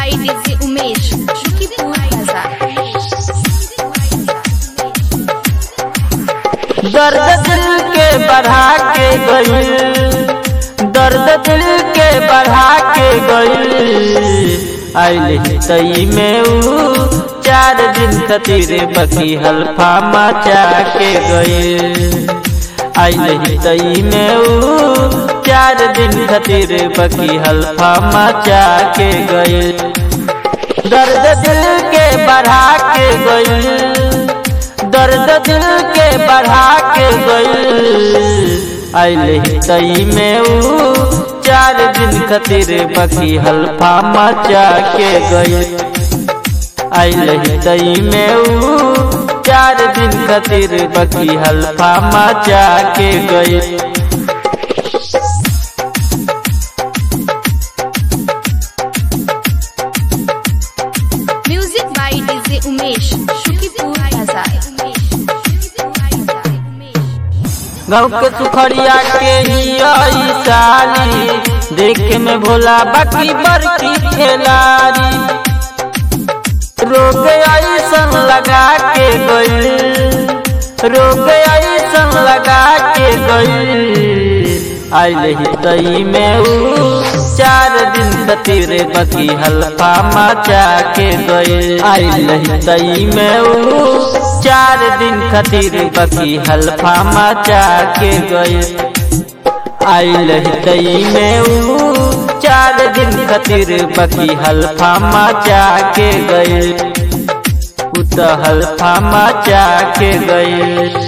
by DJ Umesh, Shukipur Bazaar. दर्द दिल के बढ़ा के गई, दर्द दिल के बढ़ा के गई। आइल तई में ऊ 4 दिन खातिर बकी हल्फा मचा के गई। आइल तई में ऊ 4 दिन खातिर बकी हल्फा मचा के गई। दर्द दिल के बढ़ा के गई, दर्द दिल के बढ़ा के गई। आइल तई में ऊ 4 दिन खातिर बकी हल्फा मचा के गई। आइल तई में ऊ 4 दिन खातिर बकी हल्फा मचा के गई। Music by DJ Umesh, Shukipur Bazaar. गाँव के सुखड़िया के ही आई साली, देखे में भोला बाकी बड़की खिलाड़ी। रोग ऐसन लगा के गई, रोग ऐसन लगा के गई। आइल तई में ऊ 4 दिन खातिर बकी हल्फा मचा के गई। आइल तई में ऊ 4 दिन खातिर बकी हल्फा मचा के गई। आइल तई में ऊ 4 दिन खातिर बकी हल्फा मचा के गई। उ तो हल्फा मचा के गई।